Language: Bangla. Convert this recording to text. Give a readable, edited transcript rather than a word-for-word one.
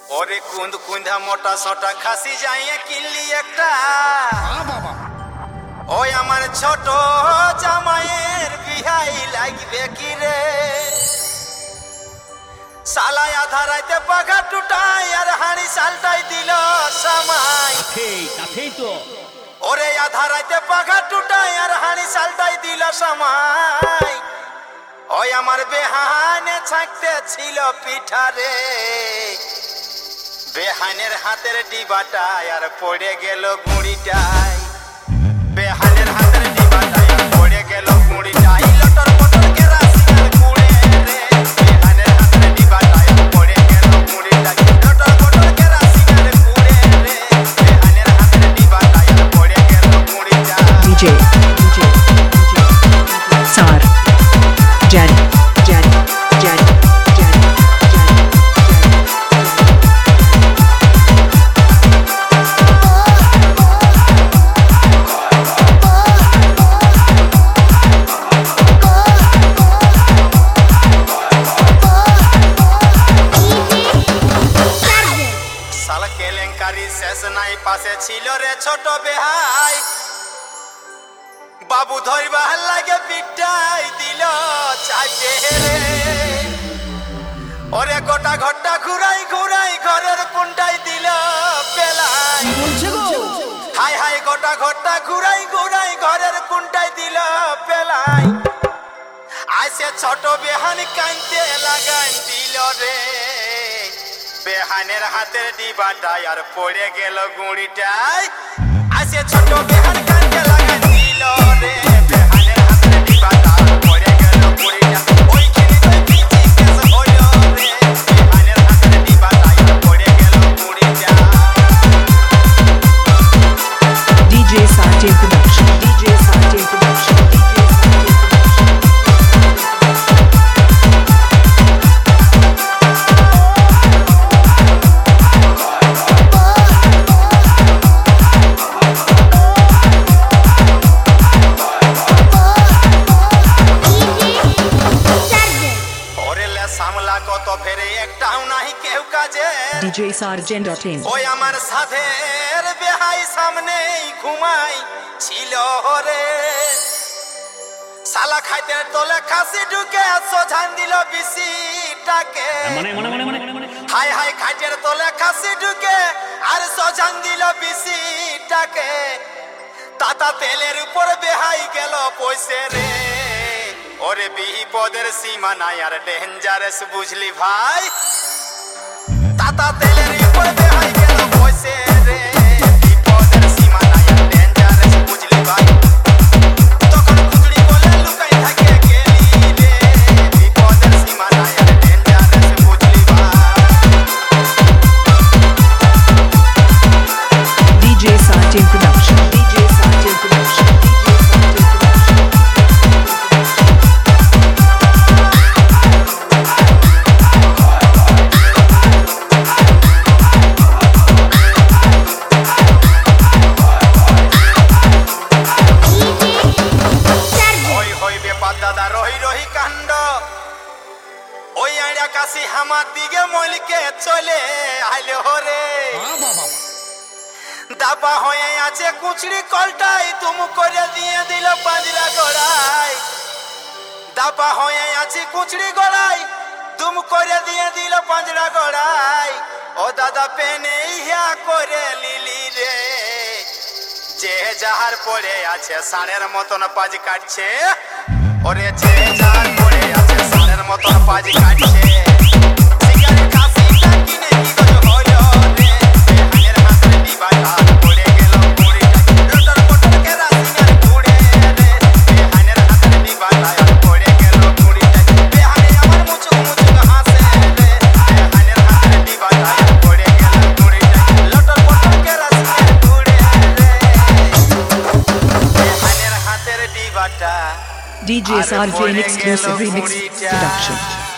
ওরে কুন্দ কুন্ধা মোটা সোটা খাসি যাইয়ে কিনলি একটা ওই আমার ছোট জামাইয়ের বিহাই লাগবে কি রে সালাই আধা রাইতে পাখা টুটাই আর হাড়ি সালটাই দিল সামাই কাছেই তো ওরে আধা রাইতে পাখা টুটাই আর হাড়ি সালটাই দিল সামাই ওই আমার বেহানে ছাকতে ছিল পিঠা রে বেহানের হাতের ডিবাটায় আর পড়ে গেল গুঁড়িটাই বেহানের হাতের ডিবাটায় আর পড়ে গেল গুঁড়িটাই লটর পটর কেরাসিনের গুঁড়ে রে বেহানের হাতের ডিবাটায় আর পড়ে গেল গুঁড়িটাই লটর পটর কেরাসিনের গুঁড়ে রে বেহানের হাতের ডিবাটায় আর পড়ে গেল গুঁড়িটাই DJ Sar Jan সালা কেলেঙ্কারি শেষ নাই পাশে ছিল রে ছোট বেহাই বাবু ধরবা লাগে পিটাই দিল চাইতে রে ওরে গোটা ঘরটা ঘুরাই ঘুরাই ঘরের পুন্ডাই দিল পেলাই হাই হাই গোটা ঘরটা ঘুরাই ঘুরাই ঘরের পুন্ডাই দিল পেলাই আইসে ছোট বেহান কাইতে লাগাই দিল রে বেহানের হাতের ডিবাটাই আর পড়ে গেল গুঁড়িটাই আইসে ছোট বেহান কাইতে লাগাই দিল রে বেহানের হাতের ডিবাটা পড়ে গেল গুঁড়িটা ওইখানে তো পিচি কেস হলো রে বেহানের হাতের ডিবাটাই আর পড়ে গেল গুঁড়িটা DJ Sartin Production DJ Sartin Production সামলা কত ফেরে একটাও নাহি কেউ কাজে DJ Sargent.in ওই আমার সাধের বেহাই সামনেই ঘুমাই ছিল রে সালা খাইতে তোলে খাসি ঢুকে সোঝান দিল বিসিটাকে হাই হাই খাইতের তোলে খাসি ঢুকে আর সোঝান দিল বিসিটাকে তাতা তেলের উপর বেহাই গেল পয়সে রে ওরে বিপদের সীমা নাই আর ডেঞ্জারাস বুঝলি ভাই তাতা তেলের উপর বেহাই গেল পয়সে রে বিপদের সীমা নাই আর ডেঞ্জারাস বুঝলি ভাই তখন খুচড়ি বলে লুকাই থাকে গেলি রে বিপদের সীমা নাই আর ডেঞ্জারাস বুঝলি ভাই DJ Sartin Production DJ Sartin Production কাশি আমার দিকে মলিকে চলে আইলে হরে দাবা হয়ে আছে কুচড়ি কলটাই তুমি করে দিয়ে দিল পাঁজরা গড়াই দাবা হয়ে আছে কুচড়ি গড়াই তুমি করে দিয়ে দিল পাঁজরা গড়াই ও দাদা পেনে ইয়া করে লিলি রে যে যাহার পড়ে আছে সাড়ের মতন পাজ কাটছে ওরে যে যাহার পড়ে আছে সাড়ের মতন পাজ কাটছে সিগারেট কাশিটা কিনে কি গজ হলো রে বেহানের হাতের ডিবাটা পড়ে গেল গুঁড়িটা লটর পটর কেরাসিনের গুঁড়ে রে বেহানের হাতের ডিবাটা পড়ে গেল গুঁড়িটা বেহানে আমার মুচুক মুচুক হাসে রে বেহানের হাতের ডিবাটা পড়ে গেল গুঁড়িটা লটর পটর কেরাসিনের গুঁড়ে রে বেহানের হাতের ডিবাটা DJ Sargent Exclusive Remix Production